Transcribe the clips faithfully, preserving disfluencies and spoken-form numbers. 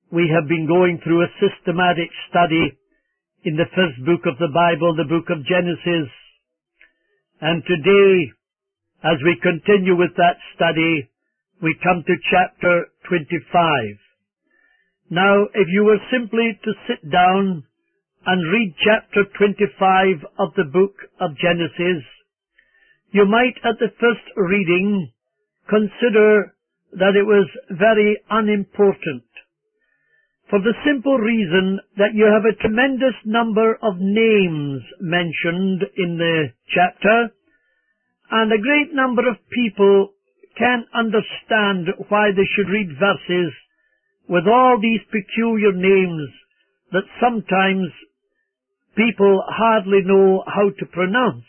we have been going through a systematic study in the first book of the Bible, the book of Genesis. And today, as we continue with that study, we come to chapter twenty-five. Now, if you were simply to sit down and read chapter twenty-five of the book of Genesis, you might at the first reading consider that it was very unimportant, for the simple reason that you have a tremendous number of names mentioned in the chapter, and a great number of people can't understand why they should read verses with all these peculiar names that sometimes people hardly know how to pronounce.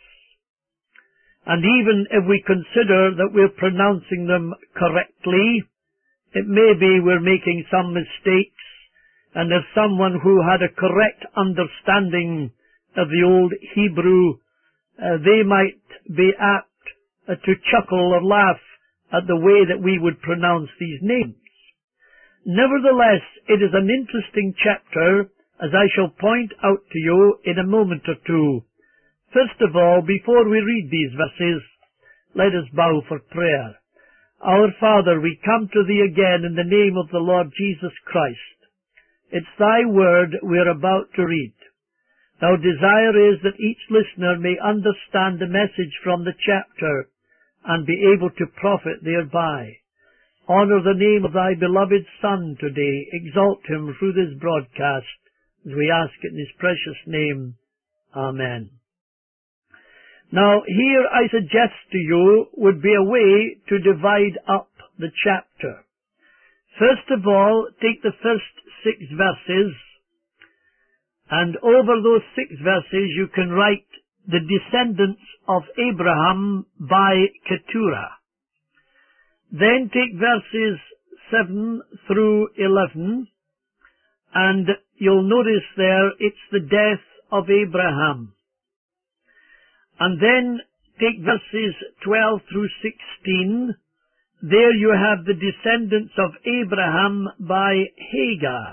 And even if we consider that we're pronouncing them correctly, it may be we're making some mistakes, and if someone who had a correct understanding of the old Hebrew, uh, they might be apt uh, to chuckle or laugh at the way that we would pronounce these names. Nevertheless, it is an interesting chapter, as I shall point out to you in a moment or two. First of all, before we read these verses, let us bow for prayer. Our Father, we come to Thee again in the name of the Lord Jesus Christ. It's Thy word we're about to read. Our desire is that each listener may understand the message from the chapter and be able to profit thereby. Honor the name of Thy beloved Son today. Exalt Him through this broadcast, as we ask it in His precious name. Amen. Now, here I suggest to you would be a way to divide up the chapter. First of all, take the first six verses, and over those six verses you can write the descendants of Abraham by Keturah. Then take verses seven through eleven, and you'll notice there it's the death of Abraham. And then take verses twelve through sixteen. There you have the descendants of Abraham by Hagar.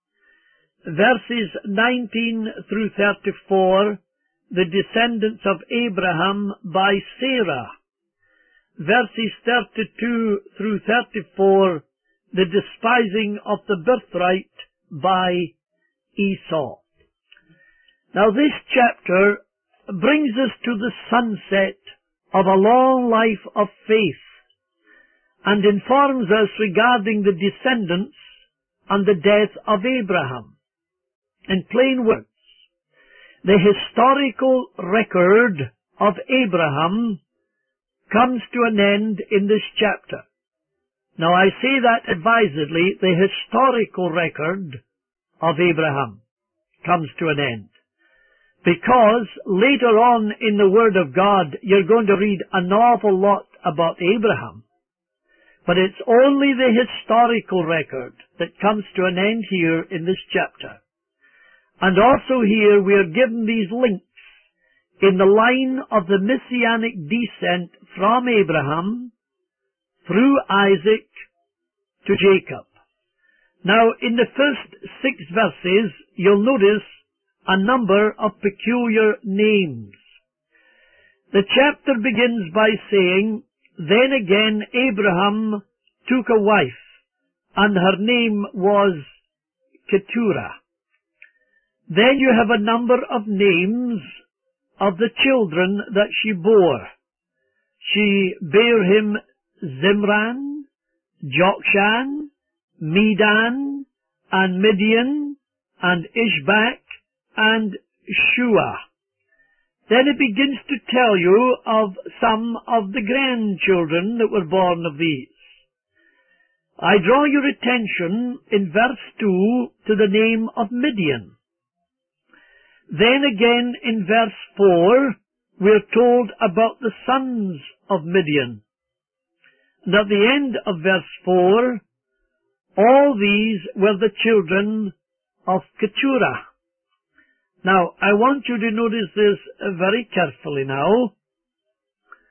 Verses nineteen through thirty-four, the descendants of Abraham by Sarah. Verses thirty-two through thirty-four, the despising of the birthright by Esau. Now this chapter brings us to the sunset of a long life of faith and informs us regarding the descendants and the death of Abraham. In plain words, the historical record of Abraham comes to an end in this chapter. Now I say that advisedly, the historical record of Abraham comes to an end. Because later on in the Word of God, you're going to read an awful lot about Abraham. But it's only the historical record that comes to an end here in this chapter. And also here we are given these links in the line of the messianic descent from Abraham through Isaac to Jacob. Now, in the first six verses, you'll notice a number of peculiar names. The chapter begins by saying, Then again Abraham took a wife, and her name was Keturah. Then you have a number of names of the children that she bore. She bare him Zimran, Jokshan, Medan, and Midian, and Ishbak, and Shua. Then it begins to tell you of some of the grandchildren that were born of these. I draw your attention in verse two to the name of Midian. Then again in verse four, we're told about the sons of Midian. And at the end of verse four, all these were the children of Keturah. Now, I want you to notice this very carefully now,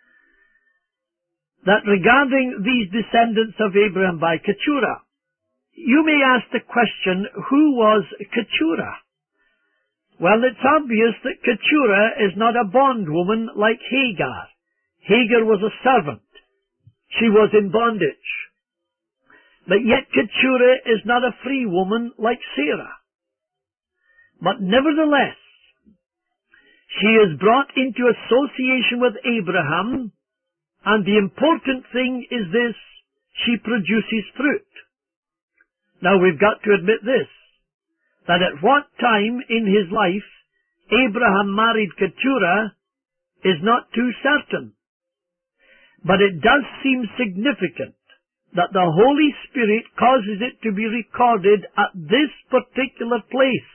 that regarding these descendants of Abraham by Keturah, you may ask the question, who was Keturah? Well, it's obvious that Keturah is not a bondwoman like Hagar. Hagar was a servant. She was in bondage. But yet Keturah is not a free woman like Sarah. But nevertheless, she is brought into association with Abraham, and the important thing is this, she produces fruit. Now we've got to admit this, that at what time in his life Abraham married Keturah is not too certain. But it does seem significant that the Holy Spirit causes it to be recorded at this particular place.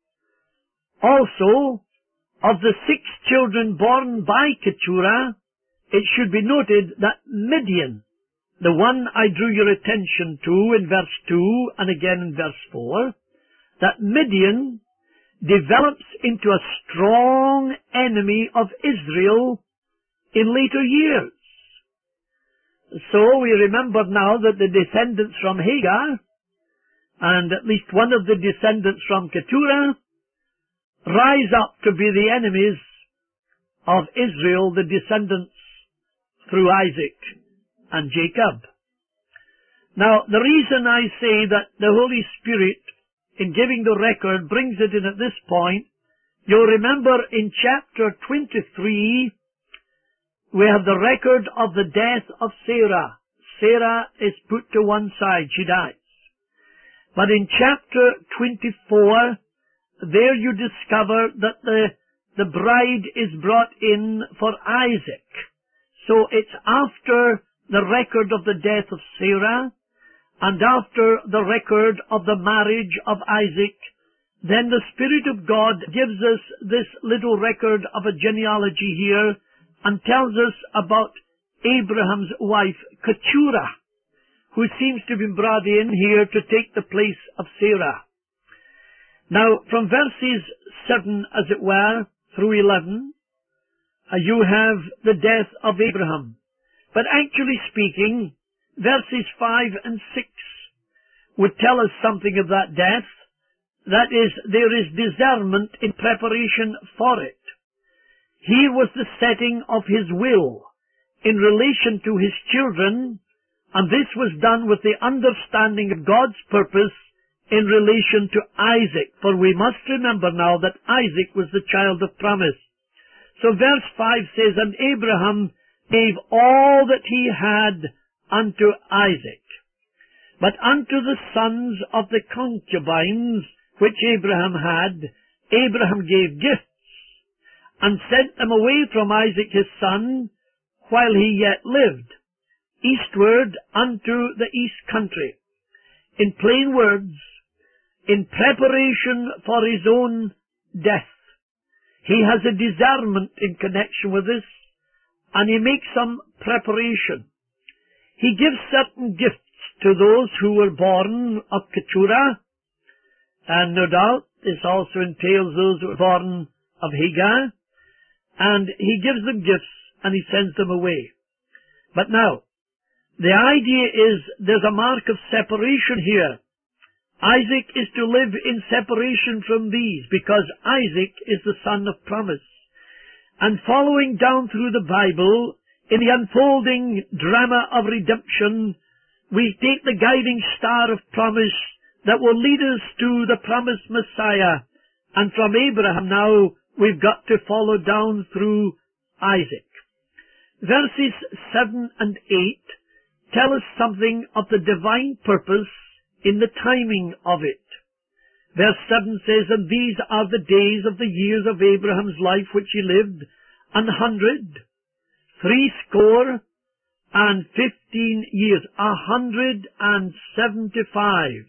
Also, of the six children born by Keturah, it should be noted that Midian, the one I drew your attention to in verse two and again in verse four, that Midian develops into a strong enemy of Israel in later years. So we remember now that the descendants from Hagar, and at least one of the descendants from Keturah, rise up to be the enemies of Israel, the descendants through Isaac and Jacob. Now, the reason I say that the Holy Spirit, in giving the record, brings it in at this point, you'll remember in chapter twenty-three, we have the record of the death of Sarah. Sarah is put to one side, she dies. But in chapter twenty-four, there you discover that the, the bride is brought in for Isaac. So it's after the record of the death of Sarah, and after the record of the marriage of Isaac, then the Spirit of God gives us this little record of a genealogy here, and tells us about Abraham's wife, Keturah, who seems to have been brought in here to take the place of Sarah. Now, from verses seven, as it were, through eleven, uh, you have the death of Abraham. But actually speaking, verses five and six would tell us something of that death. That is, there is discernment in preparation for it. Here was the setting of his will in relation to his children, and this was done with the understanding of God's purpose in relation to Isaac. For we must remember now that Isaac was the child of promise. So verse five says, "And Abraham gave all that he had unto Isaac. But unto the sons of the concubines which Abraham had, Abraham gave gifts, and sent them away from Isaac his son, while he yet lived, eastward unto the east country." In plain words, in preparation for his own death. He has a discernment in connection with this, and he makes some preparation. He gives certain gifts to those who were born of Keturah, and no doubt this also entails those who were born of Hagar, and he gives them gifts and he sends them away. But now, the idea is there's a mark of separation here. Isaac is to live in separation from these because Isaac is the son of promise. And following down through the Bible, in the unfolding drama of redemption, we take the guiding star of promise that will lead us to the promised Messiah. And from Abraham now, we've got to follow down through Isaac. Verses seven and eight tell us something of the divine purpose in the timing of it. Verse seven says, "And these are the days of the years of Abraham's life which he lived, an hundred, threescore, and fifteen years." A hundred and seventy-five.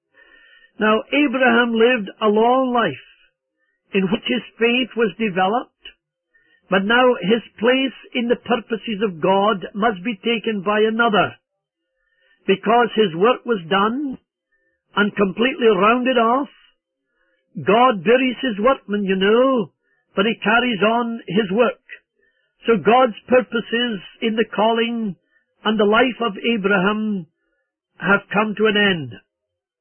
Now, Abraham lived a long life in which his faith was developed, but now his place in the purposes of God must be taken by another, because his work was done and completely rounded off. God buries his workmen, you know, but he carries on his work. So God's purposes in the calling and the life of Abraham have come to an end.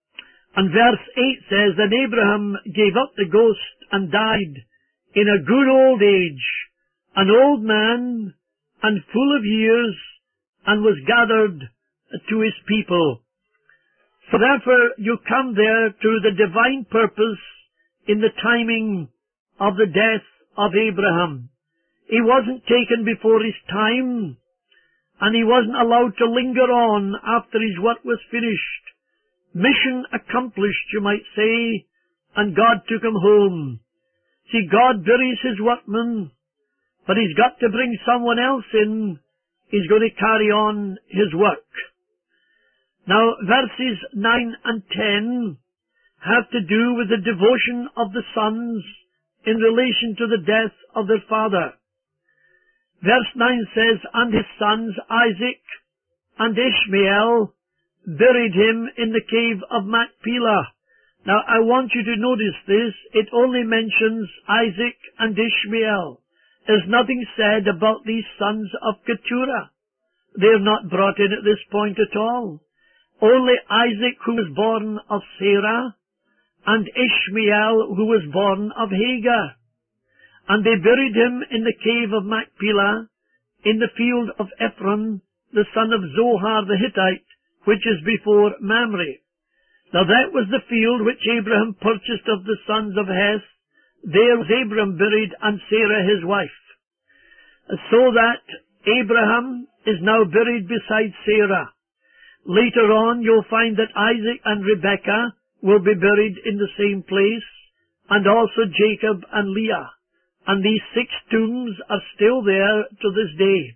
And verse eight says, And Abraham gave up the ghost and died in a good old age, an old man and full of years, and was gathered to his people. So therefore you come there to the divine purpose in the timing of the death of Abraham. He wasn't taken before his time, and he wasn't allowed to linger on after his work was finished. Mission accomplished, you might say, and God took him home. See, God buries his workman, but he's got to bring someone else in. He's going to carry on his work. Now, verses nine and ten have to do with the devotion of the sons in relation to the death of their father. Verse nine says, And his sons Isaac and Ishmael buried him in the cave of Machpelah. Now, I want you to notice this. It only mentions Isaac and Ishmael. There's nothing said about these sons of Keturah. They're not brought in at this point at all. Only Isaac, who was born of Sarah, and Ishmael, who was born of Hagar. And they buried him in the cave of Machpelah, in the field of Ephron, the son of Zohar the Hittite, which is before Mamre. Now that was the field which Abraham purchased of the sons of Heth. There was Abraham buried, and Sarah his wife. So that Abraham is now buried beside Sarah. Later on you'll find that Isaac and Rebekah will be buried in the same place, and also Jacob and Leah. And these six tombs are still there to this day.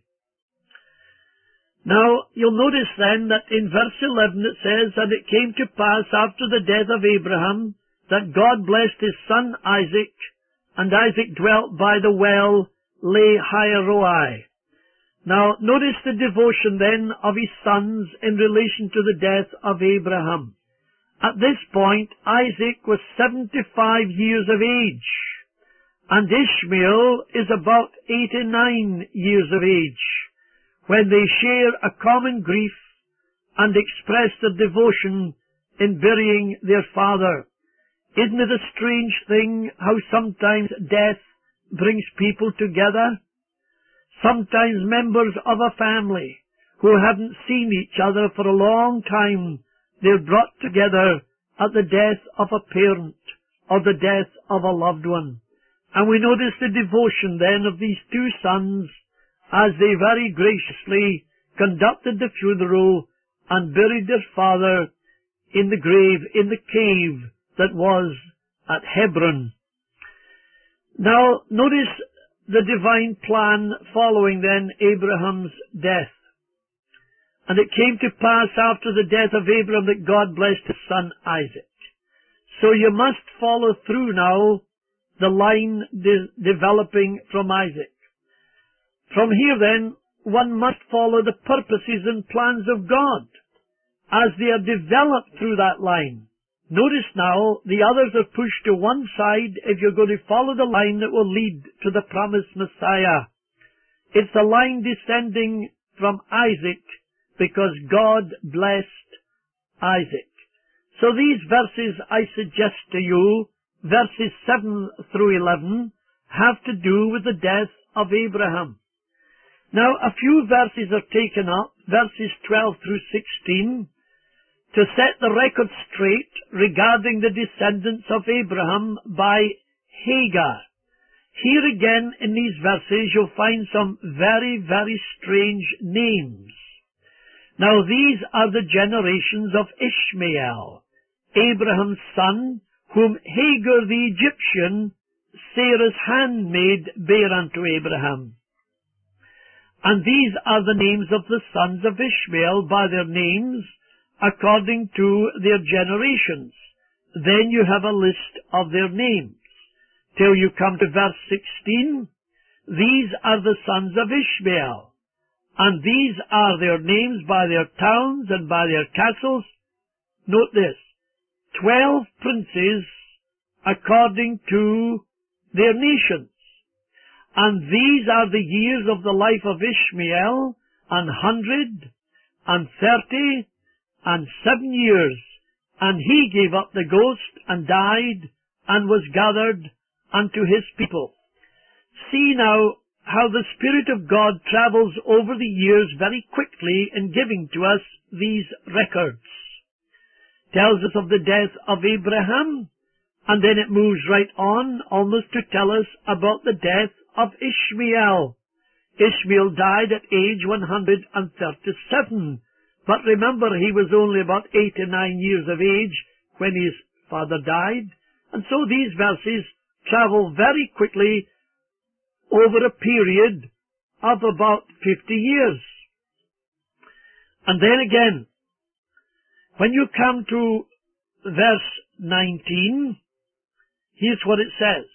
Now, you'll notice then that in verse eleven it says, And it came to pass after the death of Abraham, that God blessed his son Isaac, and Isaac dwelt by the well Lahairoi. Now, notice the devotion then of his sons in relation to the death of Abraham. At this point, Isaac was seventy-five years of age, and Ishmael is about eighty-nine years of age, when they share a common grief and express their devotion in burying their father. Isn't it a strange thing how sometimes death brings people together? Sometimes members of a family who haven't seen each other for a long time, they're brought together at the death of a parent or the death of a loved one. And we notice the devotion then of these two sons as they very graciously conducted the funeral and buried their father in the grave, in the cave that was at Hebron. Now, notice the divine plan following then Abraham's death. And it came to pass after the death of Abraham that God blessed his son Isaac. So you must follow through now the line de- developing from Isaac. From here then, one must follow the purposes and plans of God as they are developed through that line. Notice now, the others are pushed to one side if you're going to follow the line that will lead to the promised Messiah. It's the line descending from Isaac because God blessed Isaac. So these verses I suggest to you, verses seven through eleven, have to do with the death of Abraham. Now, a few verses are taken up, verses twelve through sixteen, to set the record straight regarding the descendants of Abraham by Hagar. Here again in these verses you'll find some very, very strange names. Now these are the generations of Ishmael, Abraham's son, whom Hagar the Egyptian, Sarah's handmaid, bare unto Abraham. And these are the names of the sons of Ishmael by their names, according to their generations. Then you have a list of their names. Till you come to verse sixteen, these are the sons of Ishmael, and these are their names by their towns and by their castles. Note this, twelve princes according to their nations. And these are the years of the life of Ishmael, an hundred and thirty and seven years, And he gave up the ghost, and died, and was gathered unto his people. See now how the Spirit of God travels over the years very quickly in giving to us these records. Tells us of the death of Abraham, and then it moves right on almost to tell us about the death of Ishmael. Ishmael died at age one hundred thirty-seven. But remember, he was only about eight or nine years of age when his father died. And so these verses travel very quickly over a period of about fifty years. And then again, when you come to verse nineteen, here's what it says.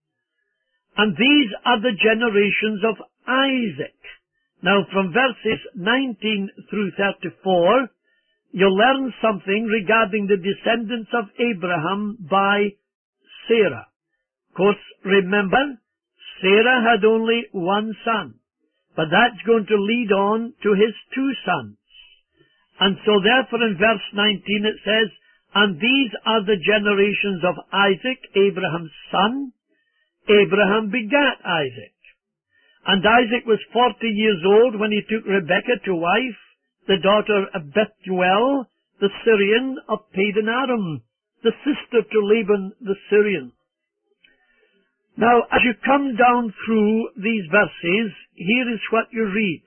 And these are the generations of Isaac. Now, from verses nineteen through thirty-four, you'll learn something regarding the descendants of Abraham by Sarah. Of course, remember, Sarah had only one son, but that's going to lead on to his two sons. And so therefore in verse nineteen it says, and these are the generations of Isaac, Abraham's son. Abraham begat Isaac. And Isaac was forty years old when he took Rebekah to wife, the daughter of Bethuel, the Syrian of Padan Aram, the sister to Laban the Syrian. Now, as you come down through these verses, here is what you read.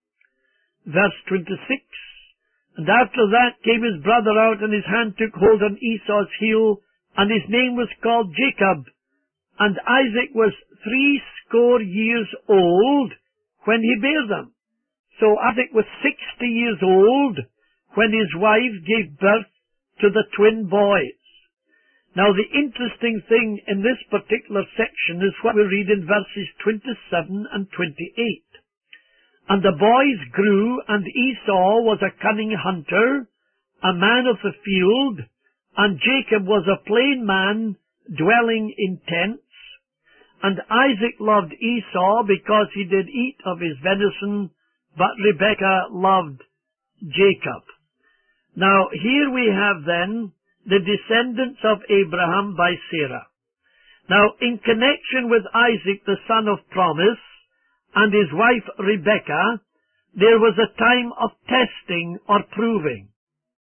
Verse twenty-six, and after that came his brother out, and his hand took hold on Esau's heel, and his name was called Jacob. And Isaac was threescore years old when he bare them. So Isaac was sixty years old when his wife gave birth to the twin boys. Now the interesting thing in this particular section is what we read in verses twenty-seven and twenty-eight. And the boys grew, and Esau was a cunning hunter, a man of the field, and Jacob was a plain man, dwelling in tents. And Isaac loved Esau because he did eat of his venison, but Rebekah loved Jacob. Now, here we have then the descendants of Abraham by Sarah. Now, in connection with Isaac, the son of promise, and his wife Rebekah, there was a time of testing or proving.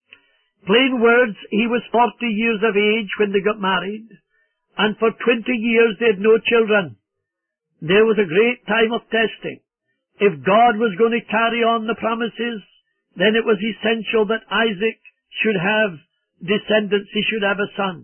Plain words, he was forty years of age when they got married, and for twenty years they had no children. There was a great time of testing. If God was going to carry on the promises, then it was essential that Isaac should have descendants, he should have a son.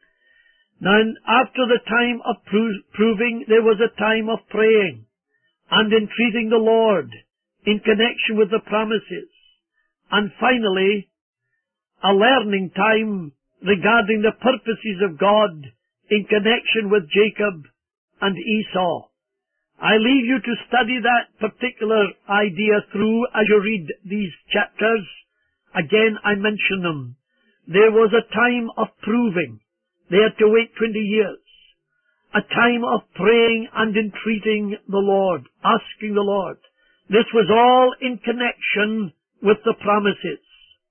Now, after the time of pro- proving, there was a time of praying and entreating the Lord in connection with the promises. And finally, a learning time regarding the purposes of God in connection with Jacob and Esau. I leave you to study that particular idea through as you read these chapters. Again, I mention them. There was a time of proving. They had to wait twenty years. A time of praying and entreating the Lord, asking the Lord. This was all in connection with the promises.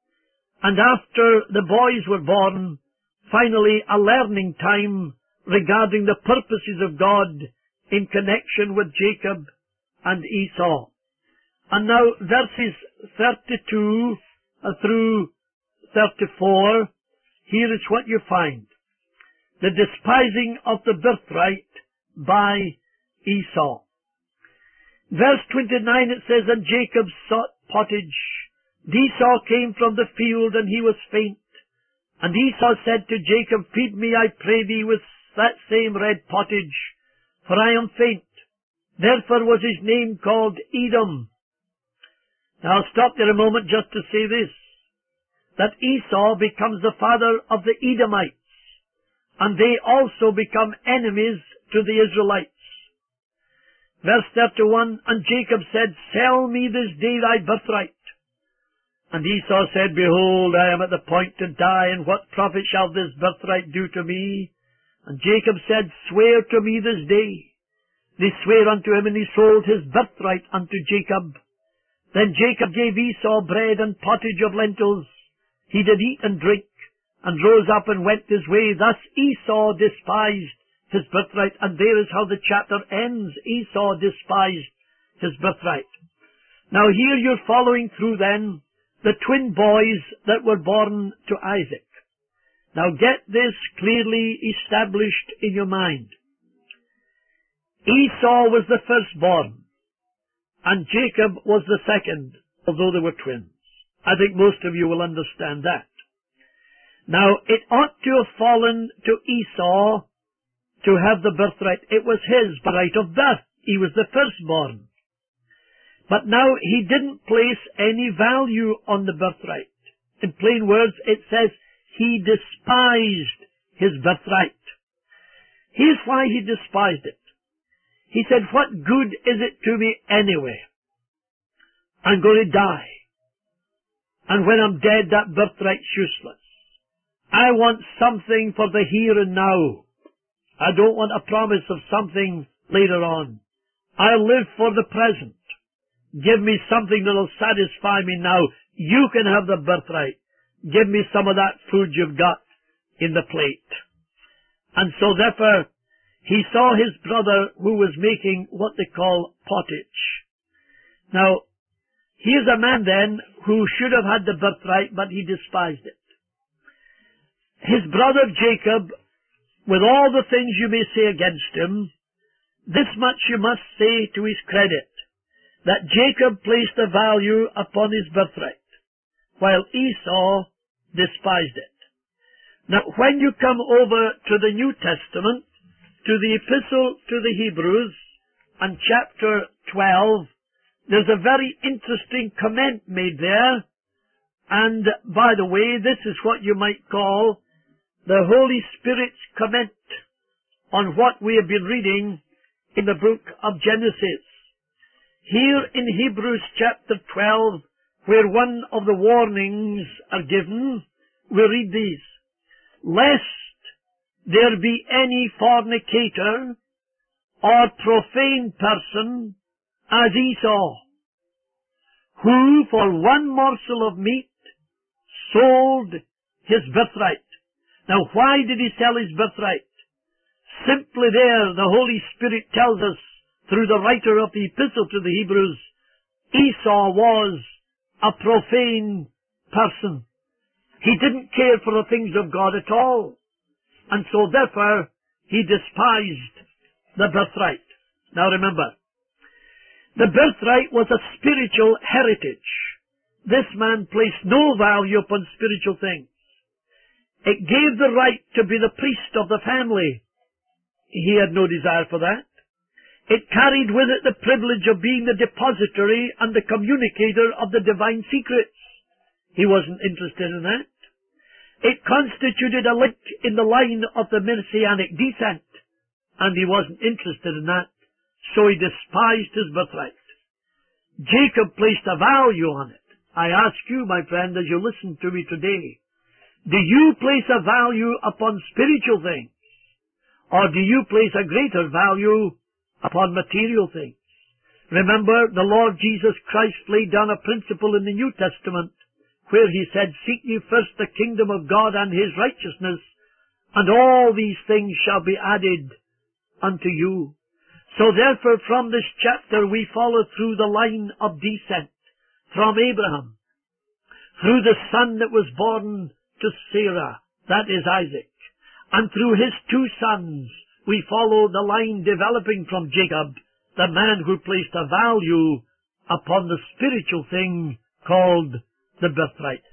And after the boys were born, finally a learning time regarding the purposes of God in connection with Jacob and Esau. And now verses thirty-two through thirty-four, here is what you find. The despising of the birthright by Esau. Verse twenty-nine it says, and Jacob sought pottage. And Esau came from the field, and he was faint. And Esau said to Jacob, feed me, I pray thee, with that same red pottage, for I am faint. Therefore was his name called Edom. Now I'll stop there a moment just to say this, that Esau becomes the father of the Edomites, and they also become enemies to the Israelites. Verse thirty-one, and Jacob said, sell me this day thy birthright. And Esau said, behold, I am at the point to die, and what profit shall this birthright do to me? And Jacob said, swear to me this day. They sware unto him, and he sold his birthright unto Jacob. Then Jacob gave Esau bread and pottage of lentils. He did eat and drink, and rose up and went his way. Thus Esau despised his birthright. And there is how the chapter ends. Esau despised his birthright. Now here you're following through then the twin boys that were born to Isaac. Now get this clearly established in your mind. Esau was the firstborn, and Jacob was the second, although they were twins. I think most of you will understand that. Now, it ought to have fallen to Esau to have the birthright. It was his birthright of birth. He was the firstborn. But now he didn't place any value on the birthright. In plain words, it says he despised his birthright. Here's why he despised it. He said, what good is it to me anyway? I'm going to die. And when I'm dead, that birthright's useless. I want something for the here and now. I don't want a promise of something later on. I'll live for the present. Give me something that'll satisfy me now. You can have the birthright. Give me some of that food you've got in the plate. And so therefore, he saw his brother who was making what they call pottage. Now, here's a man then who should have had the birthright, but he despised it. His brother Jacob, with all the things you may say against him, this much you must say to his credit, that Jacob placed a value upon his birthright, while Esau despised it. Now, when you come over to the New Testament, to the Epistle to the Hebrews, and chapter twelve, there's a very interesting comment made there, and by the way, this is what you might call the Holy Spirit's comment on what we have been reading in the book of Genesis. Here in Hebrews chapter twelve, where one of the warnings are given, we read these. Lest there be any fornicator or profane person as Esau, who for one morsel of meat sold his birthright. Now why did he sell his birthright? Simply there, the Holy Spirit tells us, through the writer of the Epistle to the Hebrews, Esau was a profane person. He didn't care for the things of God at all. And so therefore, he despised the birthright. Now remember, the birthright was a spiritual heritage. This man placed no value upon spiritual things. It gave the right to be the priest of the family. He had no desire for that. It carried with it the privilege of being the depository and the communicator of the divine secrets. He wasn't interested in that. It constituted a link in the line of the Messianic descent, and he wasn't interested in that, so he despised his birthright. Jacob placed a value on it. I ask you, my friend, as you listen to me today, do you place a value upon spiritual things, or do you place a greater value upon material things? Remember, the Lord Jesus Christ laid down a principle in the New Testament where he said, seek ye first the kingdom of God and his righteousness, and all these things shall be added unto you. So therefore, from this chapter we follow through the line of descent from Abraham, through the son that was born to Sarah, that is Isaac, and through his two sons we follow the line developing from Jacob, the man who placed a value upon the spiritual thing called the birthright.